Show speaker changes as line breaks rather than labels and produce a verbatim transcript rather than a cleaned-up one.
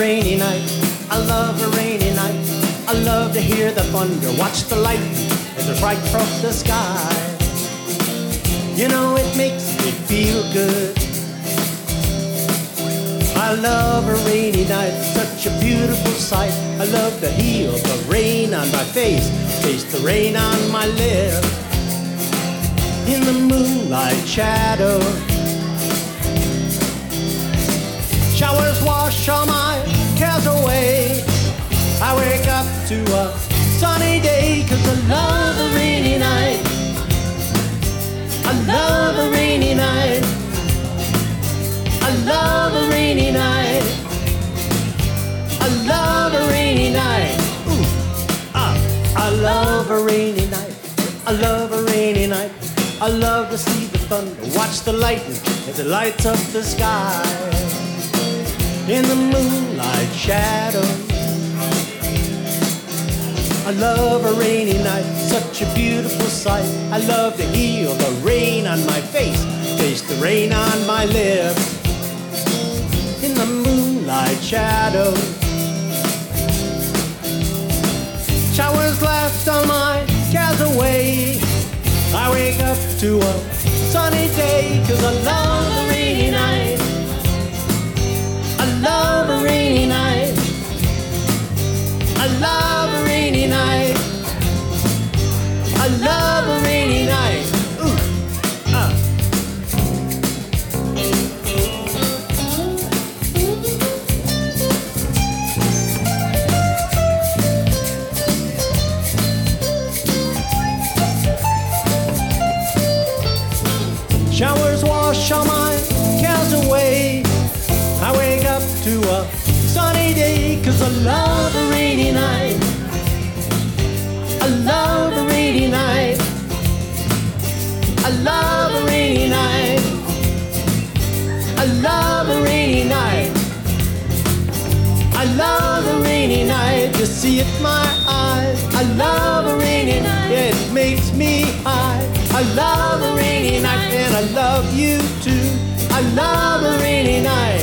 rainy night. I love a rainy night. I love to hear the thunder, watch the lightning as it right from the sky. You know it makes me feel good. I love a rainy night, such a beautiful sight. I love to feel the rain on my face, taste the rain on my lips. In the moonlight shadow, showers wash all my cares away. I wake up to a sunny day, 'cause I love a rainy night. I love a rainy night. I love a rainy night. I love a rainy night. Ooh, ah, I love a rainy night. I love a rainy night. I love to see the thunder, watch the lightning as it lights up the sky. In the moonlight shadow, I love a rainy night, such a beautiful sight. I love to feel the rain on my face, taste the rain on my lips. In the moonlight shadow, showers left all my cares away. I wake up to a sunny day, 'cause I love a rainy night. I love a rainy night. I love a rainy night. I love a rainy night. Ooh, ah. Showers wash all my cares away. I wake up to a sunny day, 'cause I love a rainy night. I love a rainy night. I love a rainy night. I love a rainy night. I love a rainy night. You see it in my eyes. I love a rainy night. It makes me high. I love a rainy night, and I love you too. I love a rainy night.